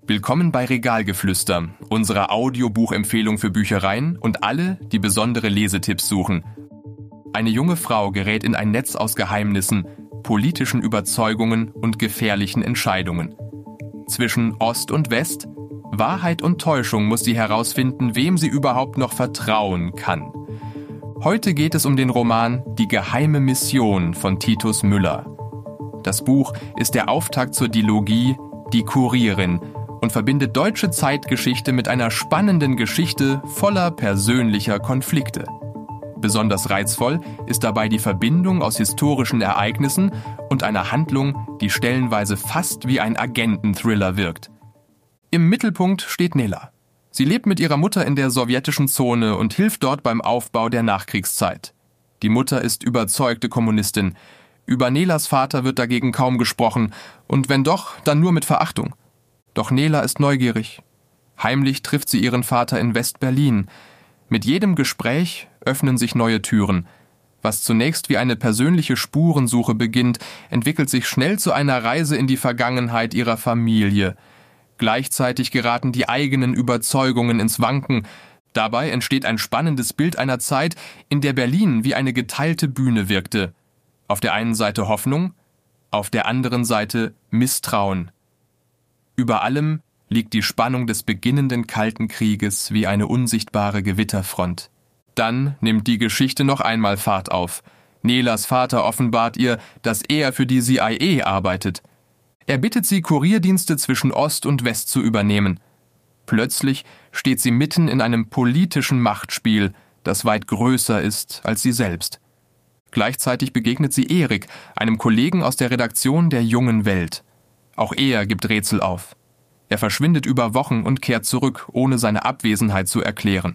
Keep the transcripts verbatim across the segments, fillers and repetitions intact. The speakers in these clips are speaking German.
Willkommen bei Regalgeflüster, unserer Audiobuchempfehlung für Büchereien und alle, die besondere Lesetipps suchen. Eine junge Frau gerät in ein Netz aus Geheimnissen, politischen Überzeugungen und gefährlichen Entscheidungen. Zwischen Ost und West, Wahrheit und Täuschung muss sie herausfinden, wem sie überhaupt noch vertrauen kann. Heute geht es um den Roman Die geheime Mission von Titus Müller. Das Buch ist der Auftakt zur Dilogie Die Kurierin und verbindet deutsche Zeitgeschichte mit einer spannenden Geschichte voller persönlicher Konflikte. Besonders reizvoll ist dabei die Verbindung aus historischen Ereignissen und einer Handlung, die stellenweise fast wie ein Agenten-Thriller wirkt. Im Mittelpunkt steht Nela. Sie lebt mit ihrer Mutter in der sowjetischen Zone und hilft dort beim Aufbau der Nachkriegszeit. Die Mutter ist überzeugte Kommunistin. Über Nelas Vater wird dagegen kaum gesprochen und wenn doch, dann nur mit Verachtung. Doch Nela ist neugierig. Heimlich trifft sie ihren Vater in West-Berlin. Mit jedem Gespräch öffnen sich neue Türen. Was zunächst wie eine persönliche Spurensuche beginnt, entwickelt sich schnell zu einer Reise in die Vergangenheit ihrer Familie. Gleichzeitig geraten die eigenen Überzeugungen ins Wanken. Dabei entsteht ein spannendes Bild einer Zeit, in der Berlin wie eine geteilte Bühne wirkte. Auf der einen Seite Hoffnung, auf der anderen Seite Misstrauen. Über allem liegt die Spannung des beginnenden Kalten Krieges wie eine unsichtbare Gewitterfront. Dann nimmt die Geschichte noch einmal Fahrt auf. Nelas Vater offenbart ihr, dass er für die C I A arbeitet. Er bittet sie, Kurierdienste zwischen Ost und West zu übernehmen. Plötzlich steht sie mitten in einem politischen Machtspiel, das weit größer ist als sie selbst. Gleichzeitig begegnet sie Erik, einem Kollegen aus der Redaktion der Jungen Welt. Auch er gibt Rätsel auf. Er verschwindet über Wochen und kehrt zurück, ohne seine Abwesenheit zu erklären.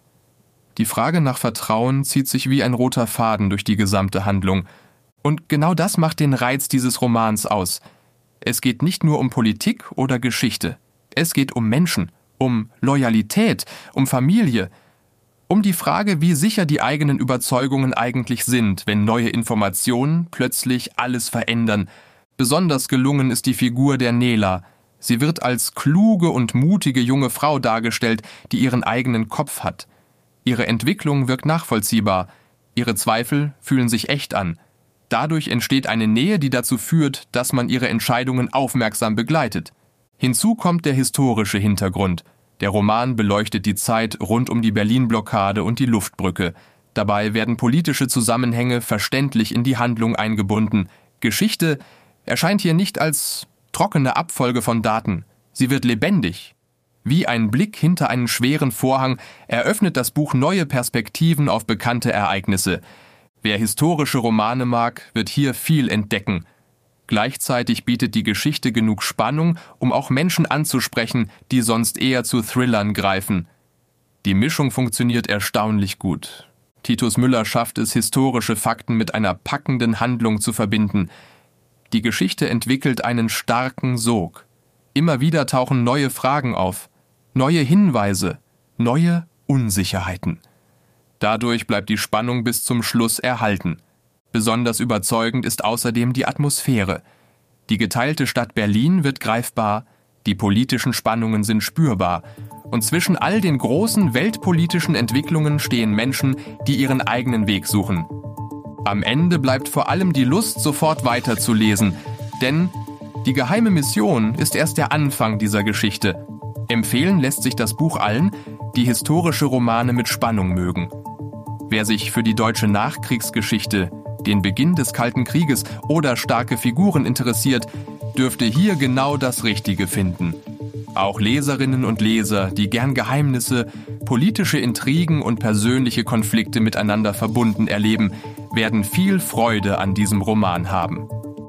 Die Frage nach Vertrauen zieht sich wie ein roter Faden durch die gesamte Handlung. Und genau das macht den Reiz dieses Romans aus. Es geht nicht nur um Politik oder Geschichte. Es geht um Menschen, um Loyalität, um Familie, um die Frage, wie sicher die eigenen Überzeugungen eigentlich sind, wenn neue Informationen plötzlich alles verändern. Besonders gelungen ist die Figur der Nela. Sie wird als kluge und mutige junge Frau dargestellt, die ihren eigenen Kopf hat. Ihre Entwicklung wirkt nachvollziehbar. Ihre Zweifel fühlen sich echt an. Dadurch entsteht eine Nähe, die dazu führt, dass man ihre Entscheidungen aufmerksam begleitet. Hinzu kommt der historische Hintergrund. Der Roman beleuchtet die Zeit rund um die Berlin-Blockade und die Luftbrücke. Dabei werden politische Zusammenhänge verständlich in die Handlung eingebunden. Geschichte erscheint hier nicht als trockene Abfolge von Daten. Sie wird lebendig. Wie ein Blick hinter einen schweren Vorhang eröffnet das Buch neue Perspektiven auf bekannte Ereignisse. Wer historische Romane mag, wird hier viel entdecken. Gleichzeitig bietet die Geschichte genug Spannung, um auch Menschen anzusprechen, die sonst eher zu Thrillern greifen. Die Mischung funktioniert erstaunlich gut. Titus Müller schafft es, historische Fakten mit einer packenden Handlung zu verbinden. Die Geschichte entwickelt einen starken Sog. Immer wieder tauchen neue Fragen auf, neue Hinweise, neue Unsicherheiten. Dadurch bleibt die Spannung bis zum Schluss erhalten. Besonders überzeugend ist außerdem die Atmosphäre. Die geteilte Stadt Berlin wird greifbar, die politischen Spannungen sind spürbar. Und zwischen all den großen weltpolitischen Entwicklungen stehen Menschen, die ihren eigenen Weg suchen. Am Ende bleibt vor allem die Lust, sofort weiterzulesen, denn die geheime Mission ist erst der Anfang dieser Geschichte. Empfehlen lässt sich das Buch allen, die historische Romane mit Spannung mögen. Wer sich für die deutsche Nachkriegsgeschichte, den Beginn des Kalten Krieges oder starke Figuren interessiert, dürfte hier genau das Richtige finden. Auch Leserinnen und Leser, die gern Geheimnisse, politische Intrigen und persönliche Konflikte miteinander verbunden erleben, werden viel Freude an diesem Roman haben.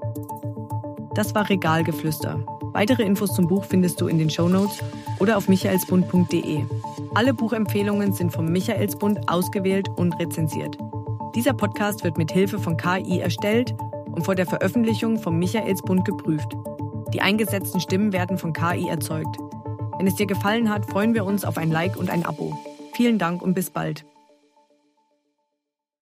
Das war Regalgeflüster. Weitere Infos zum Buch findest du in den Shownotes oder auf michaelsbund punkt de. Alle Buchempfehlungen sind vom Michaelsbund ausgewählt und rezensiert. Dieser Podcast wird mit Hilfe von K I erstellt und vor der Veröffentlichung vom Michaelsbund geprüft. Die eingesetzten Stimmen werden von K I erzeugt. Wenn es dir gefallen hat, freuen wir uns auf ein Like und ein Abo. Vielen Dank und bis bald.